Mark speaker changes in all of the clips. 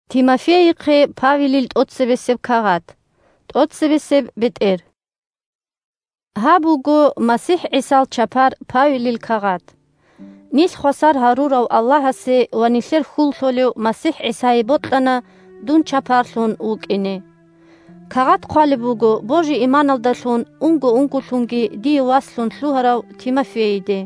Speaker 1: Тимофеиқи Павелил тӀоцебесеб кагъат. тӀоцебесеб бетӀер. Гьабуго МасихӀ ГӀисал чапар Павелил кагъат. Нил хвасар гьарурав Аллагьасе ва нилъер хьуллъолев МасихӀ ГӀисае ботӀана дун чапарлъун вукӀине. Кагъат хъвалебуго Божи иманалдалъун унго-унгуллъунги дие васлъун лъугьарав Тимофейде.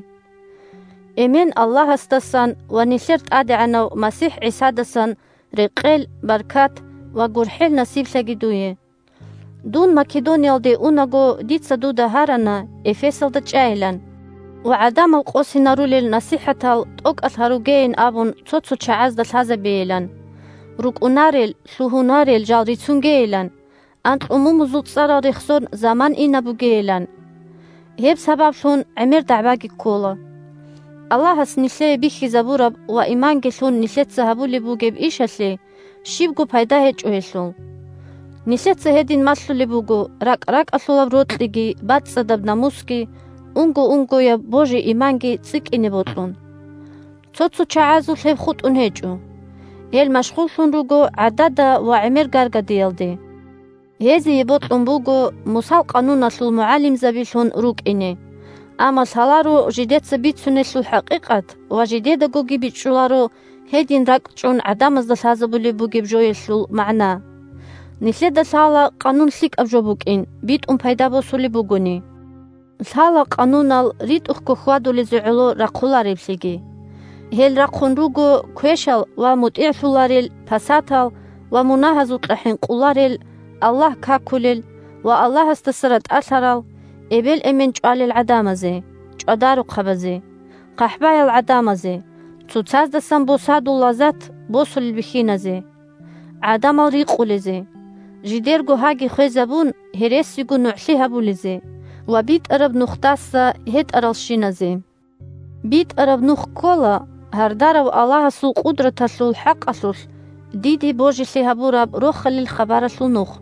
Speaker 1: Эмен Аллагьасдасан ва нилъер тӀадегӀанав МасихӀ ГӀисадасан рекъел, баркат ва гурхӀел насиблъаги дуе. Дун Македониялде унаго дица дуда гьарана Эфесалда чӀайлан ва гӀядамал кьосинарулел насихӀатал тӀокӀал гьаругеин абун цо-цо чагӀязда лъазабиилан. РукӀунарел, лъугьунарел жалрицунгеилан, анкьумумузул цӀарал рехсон заман инабугеилан. Гьеб сабаблъун гӀемер дягӀбаги ккола. Аллагьас нилъее бихьизабураб ва имангелъун нилъеца гьабулиб бугеб ишалли, шибгу пайда хӀечӀухӀеллул. Нилъеца гьедин маллъули бугу ракӀ-ракӀаллулаб ротӀлиги, бацӀцӀадаб намусги, унго-унгояб Божи иманги цӀикӀини бутӀун. Цо-цо чагӀязул гьеб хутӀун хӀечӀу. Эл машгъуллъун руго гӀядада ва гӀемер гаргадиялде. Гьезие бутӀун буго Мусал къануналлъул мугӀяллимзабилъун рукӀини. Амма лъалару жидеца бицунеллъул хӀакьикьат ва жидедагоги бичӀулару гьедин ракӀчӀун гӀядамазда лъазабулиб бугеб жояллъул мягӀна. Нилъеда лъала къанун лъикӀаб жо букӀин, битӀун пайда босули бугуни. Лъала къанунал ритӀухьгу хьвадулизи гӀулу рахъулариблъиги. Гьел рахъун руго квешал ва мутӀигӀлъуларил, пасатал ва мунагьазутла хӀинкьуларил, Аллагь какулил ва Аллагьасдасара тӀалъарал, эбел-эмен чӀвалил гӀядамазе, чӀвадарухъабазе, къяхӀбяял гӀядамазе, цуцаздасан босадул лаззат босулил бихьиназе, гӀядамал рикьулизе, жидерго гьаги хвезабун гьересигу нугӀли гьабулизе ва битӀараб нухдаса гьетӀарал шиназе. БитӀараб нух ккола гьардарав Аллагьасул кьудраталлул хӀякьаллулъ диди Божили гьабураб рохалил хабараллул нух.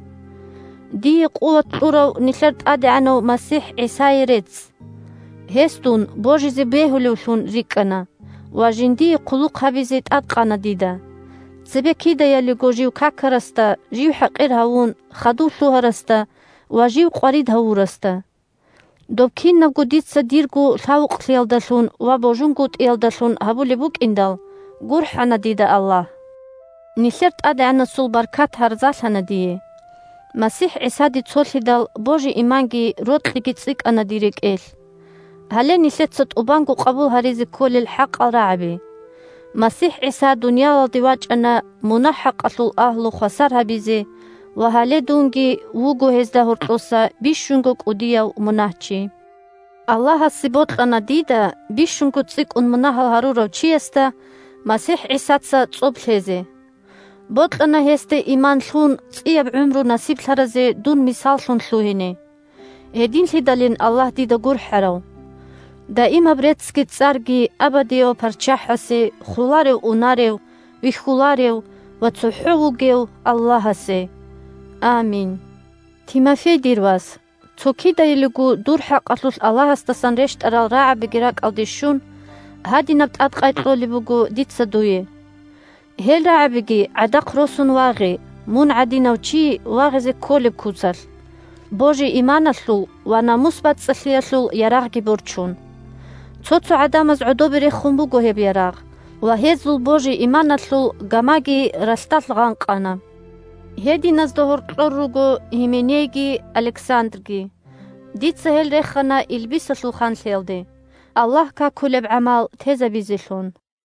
Speaker 1: Дие кьуват тӀурав нилъер тӀадегӀанав МасихӀ ГӀисае рецӀ. Гьесдун Божизе бегьуливлъун рикӀана ва жиндие хъулухъ гьабизе тӀадкьяна дида. Цебе кидаялиго жив какараста, жив хӀякьир гьавун, хадув лъугьараста ва жив кьварид гьавураста. Доб кинабго дица диргу лъявукьлиялдалъун ва божунгутӀиялдалъун гьабулиб букӀиндал, гурхӀана дида Аллагь. Нилъер тӀадегӀанасул баркат гьарзалъана дие. МасихӀ ГӀисади цолъидал Божи иманги ротӀлиги цӀикӀана ди рекӀел. Гьале нилъеца тӀубангу къабул гьаризи кколил хӀякьал рагӀаби. МасихӀ ГӀиса дунъялалди вачӀана мунахӀакьаллул агьлу хвасар гьабизи ва гьале дунги вугу гьезда гьуркьуса бишшунго кӀудияв мунагьчи. Аллагьаси ботӀана дида бишшунго цӀикӀун мунагьал гьарурав чияста МасихӀ ГӀисаца цӀоб лезе. БотӀана гьесде иманлъун цӀияб гӀумру насиблъаразе дун мисаллъун лъугьини. Гьединлъидалин Аллагь дида гурхӀарав. Даимаб рецӀги цӀарги абадиев парччахӀаси хуларев унарев, вихьуларев ва цохӀо вугев Аллагьасе. Амин. Тимофей дирвас, цо кидаилигу дур хӀякьаллулъ Аллагьасдасан рештӀарал рагӀабиги ракӀалдишшун, гьадинаб тӀадкьяйкьоли бугу дица дуе. Гьел рагӀабиги гӀядахъ росун вагъи, мун гӀядинав чи вагъизе кколиб куцалъ. Божи иманаллъул ва намус бацӀцӀаллияллъул ярагъги бурчун. Цо-цо гӀядамаз гӀудоби реххун буго гьеб ярагъ ва гьезул Божи иманаллъул гамаги расталъ гъанкьана. Гьединазда гьуркьор руго Хименейги, Александрги. Дица гьел реххана илбисаллъул ханлъиялде. Аллагь какулеб гӀямал тезабизилъун.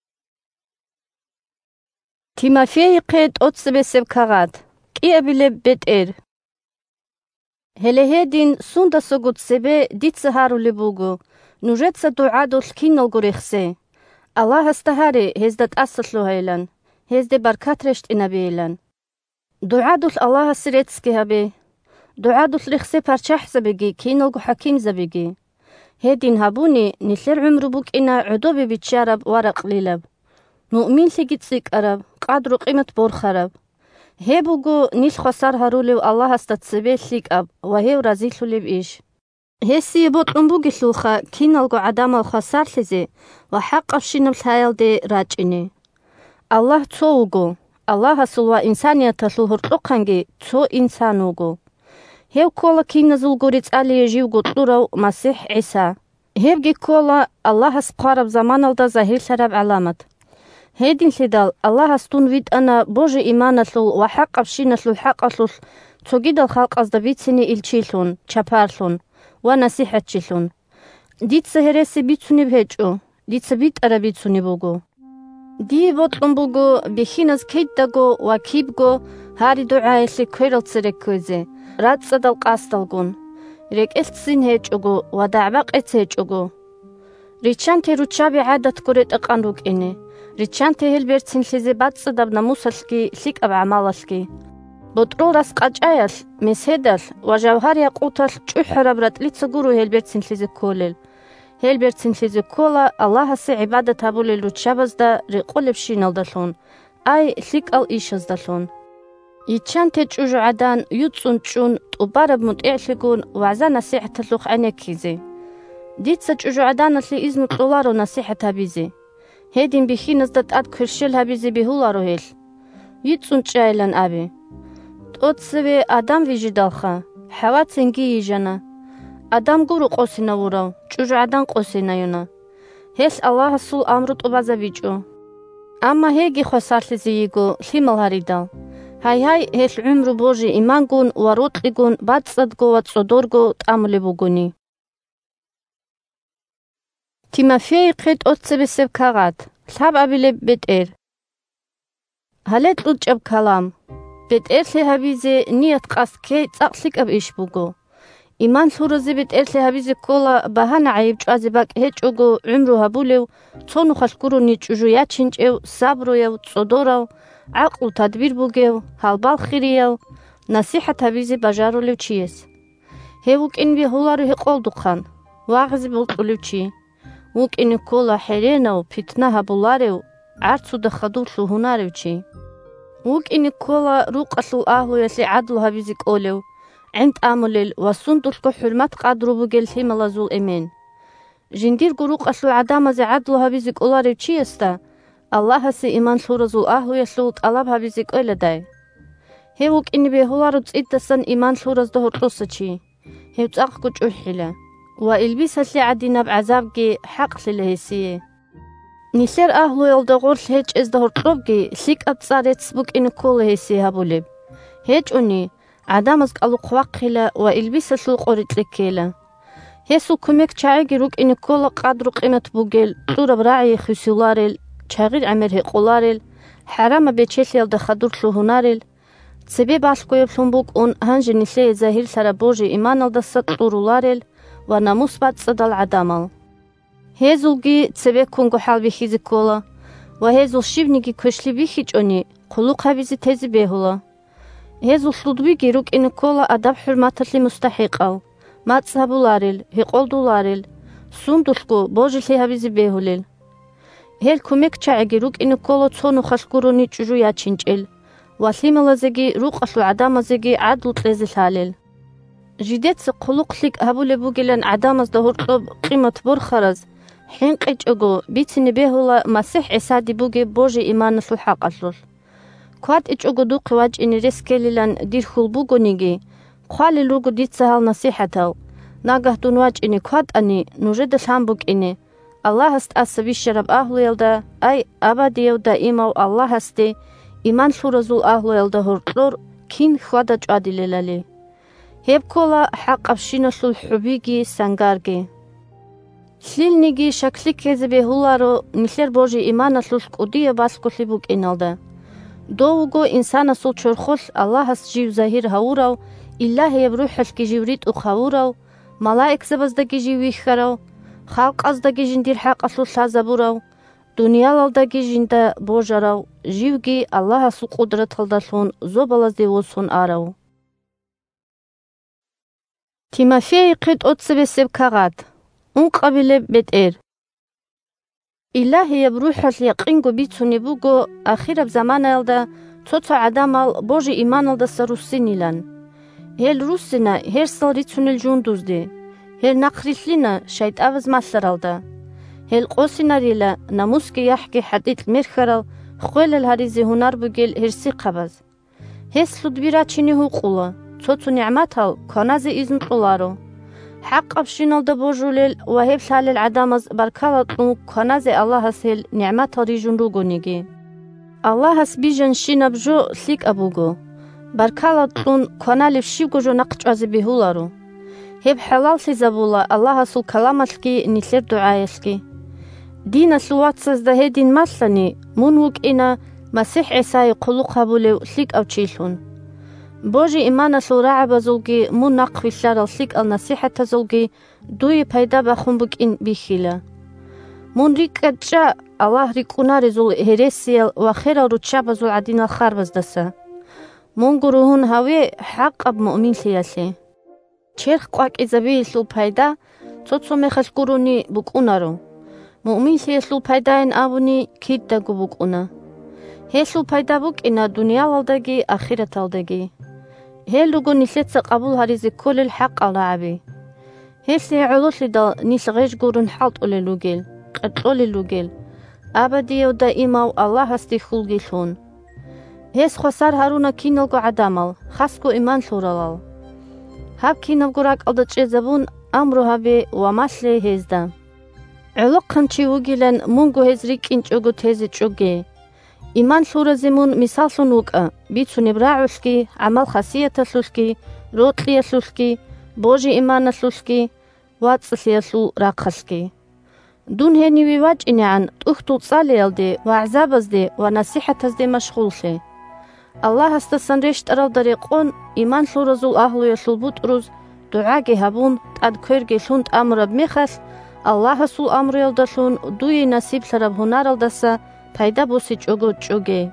Speaker 1: Тимофеиқи тӀоцебесеб кагъат. кӀиабилеб бетӀер. Гьеле-гьедин сундасагуд цебе дица гьарули бугу, нужеца дугӀядулъ киналгу рехсе. Аллагьасда гьари гьезда тӀасаллугьайлан, гьезде баркат рештӀинабиилан. ДугӀядулъ Аллагьаси рецӀги гьаби. ДугӀядулъ рехсе парччахӀзабиги, киналгу хӀякимзабиги. Гьедин гьабуни нилъер гӀумру букӀина гӀудоби бичараб ва ракьлилаб. Муъминлъиги цӀикӀараб, кьадру кьимат борхараб. Гьеб бугу нил хвасар гьарулив Аллагьасда цебе лъикӀаб ва гьев разилъулиб иш. Гьесие ботӀун бугилъулха киналгу гӀядамал хвасарлъизи ва хӀякьябшинаб лъаялде рачӀини. Аллагь цо вугу, Аллаҳасул ва инсаниятасул ҳуртӯқанги цо инсанугу. Ҳев кола киназул гури цӀалие живгу тӀурав Масиҳ ГӀиса. Ҳевги кола Аллаҳас қараб заманалда заҳирлъараб гӀаламат. Ҳединлъидал Аллаҳас тун витӀана Божи иманалъул ва хӀякьяб хӀякьалъул цогидал халкьазда бицини илчилъун, чапарлъун ва насихӀатчилъун. Дица гьереси бицуниб хӀечӀу, дица битӀара бицуни бугу. Дии бокьун бугу бихьиназ кайддаго ва кибго гьари дугӀаэсли кверал цереккуйзи, рацӀцӀадал кьасдалгун. РекӀелъцин хӀечӀугу ва дягӀба-кьец хӀечӀугу. Ричанти ручаби гӀядатгу ретӀакьан рукӀини. Ричанти гьел берцинлъизи бацӀцӀадаб намусалъги лъикӀаб гӀямалалъги. БутӀрул раскьячӀаялъ, месгьедалъ ва жавгьар-якъуталъ чӀухӀараб ратӀлица гуру гьел берцинлъизи колел. Гьел берцинлъизи кола Аллаҳаси гӀибадат гьабулел ручабазда рикьулеб шиналдалъун, ай лъикӀал ишаздалъун. Ичанти чӀужу гӀядан юцӀун чӀун тӀубараб мутӀигӀлъигун вягӀза-насихӀаталлухъ гӀенеккизи. Дица чӀужу гӀяданалли изну цӀолару насихӀат гьабизи. Ҳедин бихьиназда тӀад квершел гьабизи бигьулару гьел. ВицӀун чӀайилан аби. ТӀоцеви адам вижидалха, хӀявацинги йижана. Адам гуру кьосинавурав, чӀужу гӀядан кьосинаюна. Гьес Аллаҳасул амру тӀубазабичӀу. Амма гьеги хвасарлъизи йигу лъимал гьаридал. Хай-хай гьел гӀумру Божи имангун ва рутӀигун бацӀцӀадгу ва цӀодоргу тӀамули бугуни. Тимофеихъи тӀоцебесеб кагъат, лъаб абилеб бетӀер. Гьале тӀучӀаб калам. БетӀерлъи гьабизи ният кьаскей цӀакь лъикӀаб иш бугу. Иман лъурази бетӀерлъи гьабизи кола багьана гӀяйиб чӀвази бакӀ хӀечӀугу гӀумру гьабулев, цонухъалъ гуруни чӀужу ячинчӀев, сабруяв, цӀодорав, гӀякьлу тадбир бугев, гьалбал хирияв, насихӀат гьабизи бажарулев чиес. Гьев вукӀини бигьулару гьекъолдухъан, вягъзи бултӀулив чи. ВукӀини кола хӀеренав, питна гьабуларев, гӀярцуда хадурлъу гьунаревчи. ВукӀини кола рукьалъул агьлуялли гӀядл гьабизи кӀолев, гӀинтӀамулел ва сундулъгу хӀурмат кьядру бугел лъималазул эмен. Жиндиргу рукьалъул гӀядамази гӀядлу гьабизи кӀоларев чияста Аллаҳаси иман лъуразул агьлуяллул тӀалаб гьабизи кӀойладай. Гьев вукӀини бегьулару цӀиддасан иман лъуразда гьуртӀусачи. Гьев цӀакьгу чӀухӀила ва илбисалли гӀядинаб гӀязабги хӀякьлъила гьесие. Нилъер агьлуялда гъурлъ хӀечӀезда гьуртӀрубги лъикӀаб цӀарец букӀини кола гьесие гьабулеб. ХӀечӀуни гӀядамаз кӀалухъвахъила ва илбисаллул кьорикьлеккела. Гьесул кумекчягӀиги рукӀини кола кьядру кьимат бугел, тӀураб рагӀи хисуларел, чагъир гӀемер гьекъуларел, хӀярама бечелъиялда хадурлъу гьунарел, цебе балъкӀуевлъун букӀун гьанжи нилъее загьирлъара Божи иманалдаса тӀуруларел ва намус бацӀцӀадал гӀядамал. Гьезулги цебеккунгу хӀялбихьизи кола ва гьезул шибниги квешлъи бихьичӀуни хъулукъ гьабизи тези бегьула. Гьезул лъудбиги рукӀини кола адаб-хӀурматалли мустахӀикьал, мацӀ гьабуларел, гьекъолдуларел, сундулъгу Божилъи гьабизи бегьулел. Гьел кумекчягӀиги рукӀини кола цонухъалъ гуруни чӀужу ячинчӀел ва лъималазеги рукьалъу гӀядамазеги гӀядлу цӀлезил хӀялел. Жидеца хъулукъ лъикӀ гьабулеб бугелан гӀядамазда гьуртӀуб кьимат бурхараз хӀинкьичӀугу бицини бегьула Масиҳ ГӀисади бугеб Божи иманалъул хӀякьаллул. КвадӀичӀугу духъи вачӀини рескелилан дирхьул бугуниги, хъвалил ругу дица гьал насихӀатал, нагагь дун вачӀини квадъани, нужеда лъан букӀини, Аллаҳас тӀаса бишараб агьлуялда, ай абадияв даимав Аллаҳасти иман лъуразул агьлуялда гьуртӀур кин хьвада чӀвадилелали. Гьеб кола хӀякьябшиналлул хӀубиги сангарги. Лъилниги шакликкези бегьулару нилъер Божи иманаллул кӀудия балъкӀули букӀиналда. Довугу инсанасул чурхулъ Аллаҳас жив загьир гьавурав, Иллагьияб рухӀалъги жив ритӀухъ гьавурав, малаикзабаздаги жив вихьарав, халкьаздаги жиндир хӀякьаллу лъазабурав, дунъялалдаги жинда божарав, живги Аллаҳасул кьудраталдалъун зобалази вусгьун арав. Тимофеихъи тӀоцебесеб кагъат, ункъабилеб бетӀер. Иллагьияб рухӀалъ якьингу бицуни бугу ахираб заманаялда цоца гӀядамал Божи иманалдаса руссинилан. Гьел руссина гьерсал рицунел жундузди, гьел нахърилъина шайтӀаваз малъаралда, гьел кьосинарила намусги яхӀги хӀятӀикь мерхьарал خویل هریزی هنر بگیل هرسی قبض. هست لدبیرا چینی حقولا. توتو نعمتال کناز ایزن قلارو. حق ابشینال دبوجولیل و هب سال العدم از برکالتون کناز الله هسیل نعمت ریجون رو گونیگی. الله هس بیجن شین ابجو سیک ابوگو. برکالتون کنالف شیگو جو نقش از بهولارو. هب حلال سیزابولا الله هسول کلامتکی نیسر دعایسکی. دین سوات سازده دین مثلنی منوک اینا مسیح عیسی قلو قبوله سیک او چیلون. بوجي إيمان سورة بزوجي من نقف الشر السيك النصيحة تزوجي دوي بيدا بخنبك إن بخيلة من ريك أجا الله ريكونا رزول هريسيل وخير رتشا بزول عدين الخار بزدسا من قروهن هاوي حق أب مؤمن سياسي چرخ قواك إزابي سلو بيدا توتسو مخش قروني بكونارو مؤمن سياسلو بيدا إن أبوني كيد داقو بكونا هسلو بيدا بك إن الدنيا والداقي آخرة والداقي هلوغو نسيت قبول هريزي كل الحق على عبي هسي علوش دا نيس غيش قرون حالت أولي لوغيل قطولي لوغيل أبدي ودائما الله هستي خلقي لون هس خسار هارونا كينلغو عدامل خاسكو إيمان سورالال هاب كينلغو راك ألدت زبون أمرو هابي وماسلي هزدا علوق خنچي وغيلن مونغو هزريك إنچ أغو تهزي چوغي إيمان سورة زمون مثال سنوكا بيتسو نبراعوشكي عمل خاصية سلوشكي روتلية سلوشكي بوجي إيمان سلوشكي واتسلية سلو راقشكي دون هني ويواج إني عن تأختو تصاليال دي وعزابز دي ونصيحة دي مشغولشي الله استسان ريشت أرال دريقون إيمان سورة زول أهلو يسول بوت روز دعاقي هابون تاد كويرجي سونت أمر بميخس الله سول أمر يلدسون دوي نصيب سرب هنار الدسا پایدا بوسی چوگو چوگه.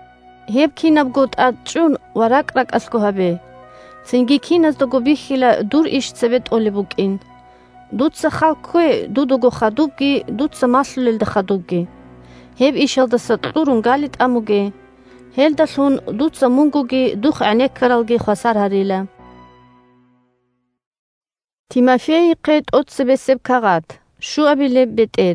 Speaker 1: هب کیناب گود ادچون ورق رق اسکو هبه. سنگی کین از دوگو بیخیلا دور ایش سبت اولی بوکین. دوت سخال کوی دودوگو خدوبگی دوت سماسلل دخدوبگی. هب ایشال دست دورون گالیت اموگه. هل دسون دوت سمونگوگی دوخ عنیک کرالگی خسار هریلا. تیمافیای قید اوت سبه سب کغاد. شو ابی لب بتر.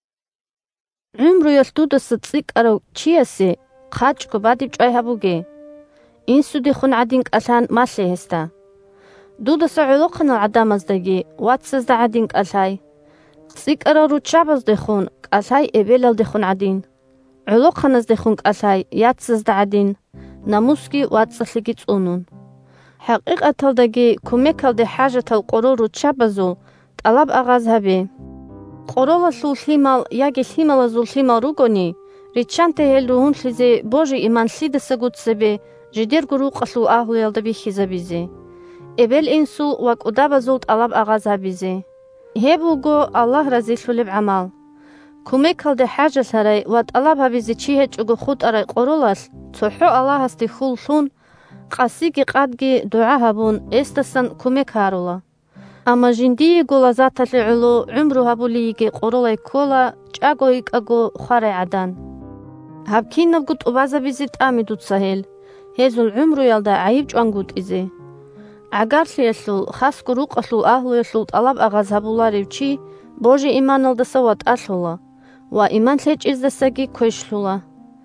Speaker 1: عمرو يلتود الصديق أرو تشياسي خاج كبادي بجاي هبوجي إنسو دي خون عدينك أسان ماسي هستا دود سعلوقن العدام ازدگي واتسز دا عدينك أساي صيق أرو رو تشابز دي خون أساي إبيلال دي خون عدين علوقن از دي خونك أساي ياتسز دا عدين ناموسكي واتسلقي تسونون حقيقة تلدگي كوميكال دي حاجة القرور رو تشابزو طلب أغاز هبي قرولا سول سيمال ياجي سيمال زول سيمال روغوني ريتشانته هل روهن سيزي بوجي إيمان سيدة سقود سبي جدير قروق أسلو آهو يلدبي خيزابيزي إبل إنسو واك أدابا زولت ألاب أغازابيزي هبوغو الله رزي سولب عمال كوميكال دي حاجة سراي وات ألاب هابيزي چيهج أغو خود أراي قرولاس توحو الله هستي خول سون قاسيكي قادگي دعاها بون استسان كوميك هارولا أما جندي قولا ذات العلو عمرو هبوليكي قرولاي كولا جاقويك أغو خاري عدان هابكين نبقود أبازا بيزيت آمي دوت سهيل هزو العمرو يلدا عيب جوانقود إزي عقارسي يسلو خاص قروق أسلو أهلو يسلو طلب أغاز هبولاري وچي بوجي إيمان الدسوات أسلولا وإيمان سيج إزدساقي كويشلولا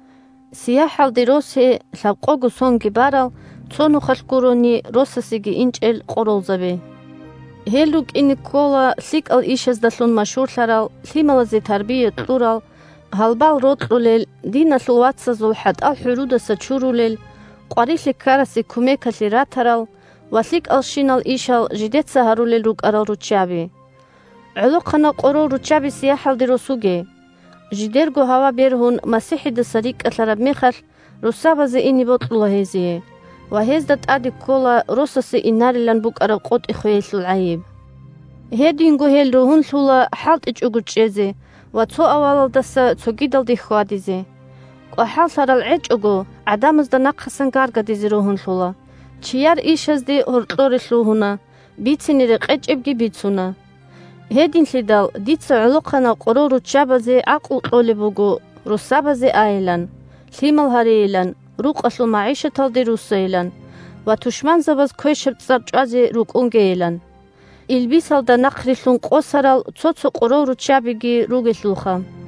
Speaker 1: سياحة دي روسي سابقوغو سونجي بارال تونو خشقوروني روسسيجي إنجل قرول زبي هيلوك إني كولا سيك الإيشز دسلون مشهور سرال سيمالا زي تربية طورال هالبال روترو ليل دينا سلوات سزول حد الحرودة سچورو ليل قاريسي كارسي كوميكا سيراترال وسيك الشينال إيشال جديد سهرو ليل روك أرال روتشابي علوقنا قرول روتشابي سياحة دي روسوغي جديرغو هوا بيرهون مسيحي دساريك أسلرب ميخش روسابا زي إني بطلو هزيه وهزدت أدي كولا روسسي إناري لنبوك أرى قوت إخويسو العيب هيدينغو هيل روهن سولا حالت إج أغوچيزي واتسو أوالال دسا تسوغيدال دي خواديزي وحال سارال عج أغو عدامز دا نقصن غارغا ديزي روهن سولا چيار إيشز دي هرطوري سلوهنا بيتسيني رق عج إبگي بيتسونا هيدين سيدال ديتسا علوقنا قرورو تشابزي عقل طولي بوغو روسابزي آيلان سيمال هاريلان روق أصل معيشة تالدي روسيلان وتشمان زباز كويشب تزارجازي روق أنجيلان إلبيسال دا نقري سون قوسرال تسوتسو قرورو تشابيجي روغي سلوخا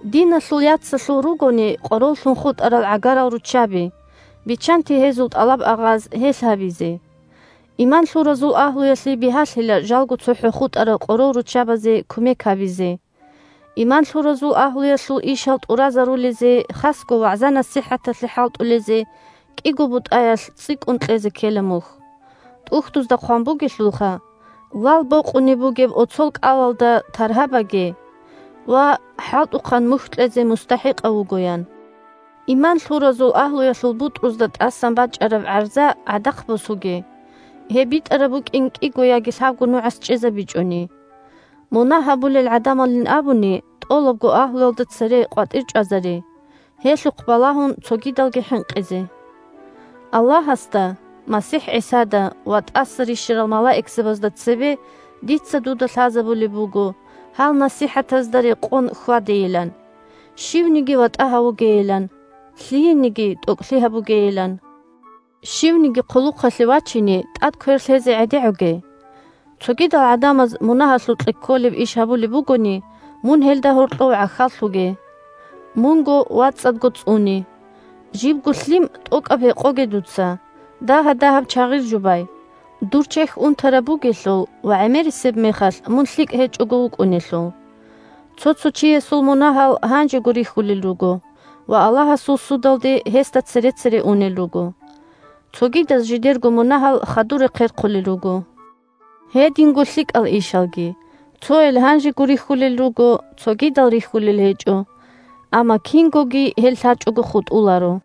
Speaker 1: Диналлул яццаллул ругони къороллун хутӀарал гӀягарал ручаби, бичанти гьезул тӀалаб агъаз гьел гьабизе. Иманлъуразул агьлуясли бихӀялъила жалгу цохӀо хутӀарал къорол ручабазе кумек гьабизе. Иманлъуразул агьлуяслул ишал тӀуразарулизе, хасго вягӀза-насихӀяталли хӀалтӀулезе, кӀиго бутӀаялъ цӀикӀун кьезе келамух. ТӀухьдузда хъван вал бокьуни бугеб оцол кӀалалда таргьабаге ва хӀалтӀухъан мухькьезе мустахӀикьа вугоян. Иманлъуразул агьлуяслул бутӀрузда тӀасан бачӀараб гӀярза гӀядахъбусуге. Гье битӀара букӀин кӀиго яги лъабго нугӀяс чӀезабичӀуни. Мунагь гьабулел гӀядамалин абуни, тӀолабго агьлуялда царе къватӀир чӀвазари. Гьелъухъ балагьун цогидалги хӀинкьизе. Аллагьасда, Масихь ГӀисада ва тӀасариширал малаикзабазда цебе дица дуда лъазабули бугу, гьал насихӀатаздари къун хьвадиилан. Шивниги ватӀа гьавугеилан, лъиениги тӀукӀли гьабугеилан. Шивниги хъулухъалли вачини тӀад кверлъезе гӀедигӀуге. Цогидал гӀядамаз мунагьаллу кьикколиб иш гьабули бугуни, мун гьелда гьуркьов гӀяхаллуге. Мунго вацӀадго цӀуни. Жибгу лъим тӀокӀаб гьекъоге дуца. Дагьа-дагьаб чагъир жубай. Дурчехь унтара бугелъул ва гӀемерисеб мехалъ мун лъикӀ гьечӀуго вукӀунелъул. Цо-цо чиесул мунагьал гьанжего рихьулил руго ва Аллагьасул судалди гьесда цере-цере унел руго. Цогидаз жидерго мунагьал хадуре хъерхъулил руго. Гьединго лъикӀал ишалги. Цоэл гьанжего рихьулил руго, цогидал рихьулил гьечӀу. Амма кингоги гьел лъачӀуго хутӀулару.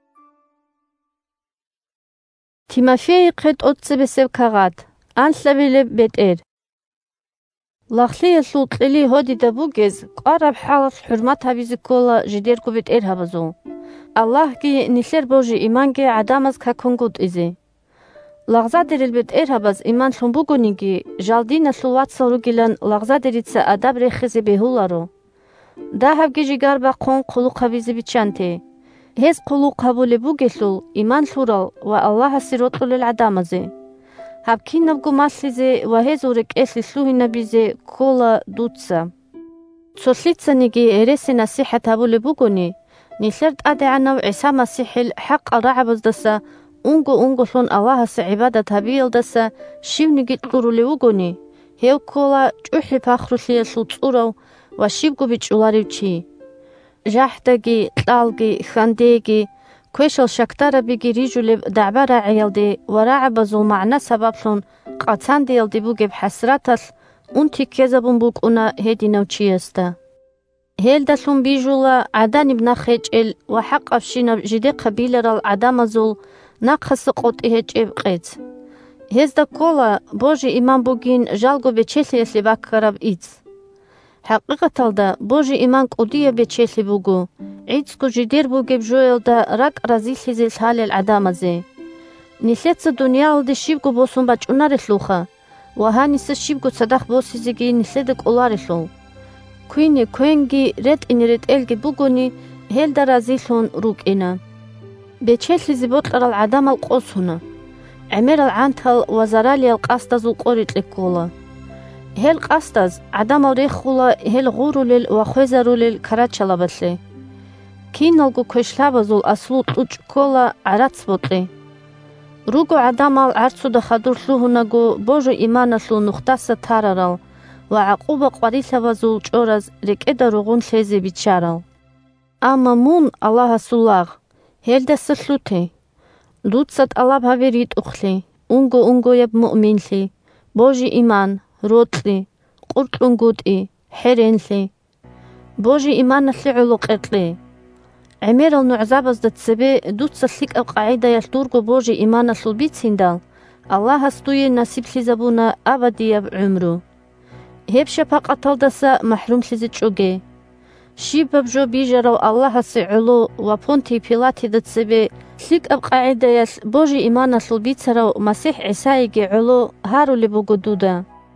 Speaker 1: Тимофей хъетӀоццебесеб кагъат. Анлъавилеб бетӀер. Лагълияллул кьили гьодида бугез, кӀвараб хӀялаллъ хӀурмат гьабизи ккола жидерго бетӀер гьабазул. Аллагьги нилъер божи иманги гӀядамаз какунгутӀизи. Лагъзадирил бетӀер гьабаз иманлъун бугуниги, жалдиналлул вацал ругилан лагъзадирица адаб рехизи бехьулару. Дагьабги жигарбахъун хъулухъ гьабизи бичанти. Гьез хъулухъ гьабули бугелъул иманлъурал ва Аллагьаси ротӀулил гӀядамази. Гьаб-кинабго малълизе ва гьезул рекӀелъи лъугьинабизе ккола дуца. Цолъицаниги эреси насихӀат гьабули бугуни, нилъер тӀадегӀанав ГӀиса МасихӀил хӀякьал рагӀабаздаса унго-унголъун Аллагьаси гӀибадат гьабиялдаса шивниги кьурули вугуни, гьев ккола чӀухӀи пахрулъияллъул цӀурав ва шибгу бичӀуларивчи. ЖахӀдаги, кьалги, хандеги, квешал шактарабиги рижулеб дягӀба рагӀиялди ва рагӀабазул мягӀна сабаблъун кьацандиялди бугеб хӀясраталъ унти кезабун букӀуна гьединав чиясда. Гьелдалъун бижула гӀяданиб нах гьечӀел ва хӀякьябшинаб жиде къабиларал гӀядамазул нахъаси кьотӀи гьечӀеб кьец. Гьезда ккола божи иман бугин жалго бечелъиялли баккараб ицӀ. ХӀякьикьаталда божи иман кӀудия бечелъи бугу, гӀицӀгу жидер бугеб жуялда ракӀ разилъизи лъалел гӀядамази. Нилъеца дунъялалди шибгу босун бачӀунарелъулха ва гьаниса шибгу цадахъ босизиги нилъеда кӀуларелъул. Куйни квенги ретӀини ретӀелги бугуни гьелда разилъун рукӀина. Бечелъизи бокьарал гӀядамал кьосуна. ГӀемерал гӀянтал ва заралиял кьасдазул кьорикьли ккола. Гьел кьасдаз гӀядамал рехула гьел гъурулел ва хвезарулел карачалабалли. Киналгу квешлъябазул аслу тӀучӀ ккола гӀярац бутӀи. Ругу гӀядамал гӀярцуда хадур лъугьунагу божи иманаллу нухтаса тарарал ва гӀякьуба кьварилъабазул чӀораз рекӀеда ругъун лъезе бичарал. Амма мун Аллагьасул лагъ гьелдаса лъути. Дуца тӀалаб гьаби ритӀухъли, унго-унгояб муъминли, божи иман, ротӀли, къуркьунгутӀи, хӀеренли. Божи иманалли гӀулу кьеркьли. ГӀемерал нугӀзабазда цебе дуца лъикӀаб къягӀидаялъ дургу божи иманаллул бициндал, Аллагьас дуе насиблъизабуна абадияб гӀумру. Гьеб шапакьаталдаса махӀрумлъизи чӀуге. Шибаб жо бижарав Аллагьаси гӀулу ва Понтий Пилатида цебе лъикӀаб къягӀидаялъ божи иманаллул бицарав Масихь ГӀисаиги гӀулу гьарули бугу дуда.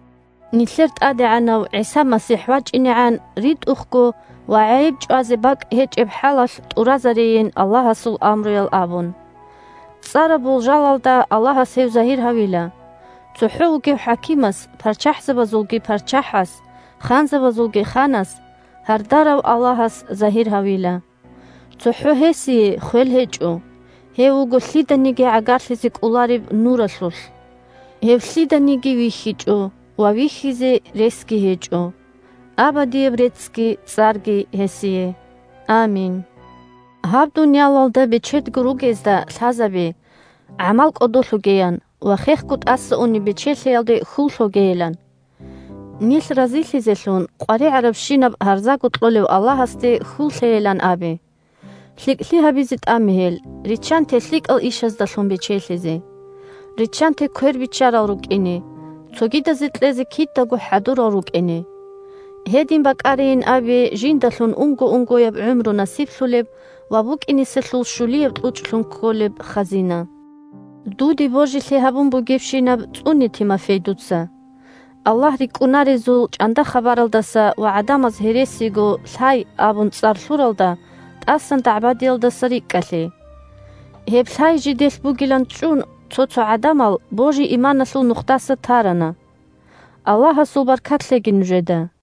Speaker 1: Нилъер тӀадегӀанав ГӀиса Масихь вачӀинегӀян ритӀухъгу ва гӀяйиб чӀвази бакӀ гьечӀеб хӀялалъ тӀуразариен Аллагьасул амруял абун. ЦӀарабул жалалда Аллагьас гьев загьир гьавила. ЦухӀу вугев хӀякимас, парчахӀзабазулги парчахӀас, ханзабазулги ханас, Хардарав Аллахас захир хавила. Цуху хеси хвел хечу. Хевуго слиданиги агарлизик улариб нурасул. Хев слиданиги вихичу. Вавихизе рески хечу. Абадиев рецки царги хесие. Амин. Хаб дунялалда бечет гуругезда лазаби. Амал кодолугеян. Вахехкут асуни бечелялде хулхогейлан. Нил разилизелун қари арабшинаб харзакут лолев Аллахасте хулхейлан аби. Ликли хабизит амихел. Ричанте лик ал ишаздалун бечелизе. Ричанте көр бичара рукини. Цогида зитлезе киттагу хадура рукини. Хедин бакарин аби жиндалун унго яб умру насибсулеб вабук инисэлул шулиеб тлучлун колеб хазина. Дуди Божи лехабун бугевшинаб цуни Тимофейдуца. Аллах рикунаризул чанда хабаралдаса ва адамаз хересиго лхай абун царлуралда тасан табадилдаса риккали. Хеб лхай жидел бугилан чун цоцо адамал Божи иманалу нуқтаса тарана. Аллаха сул баркатлегин жеда.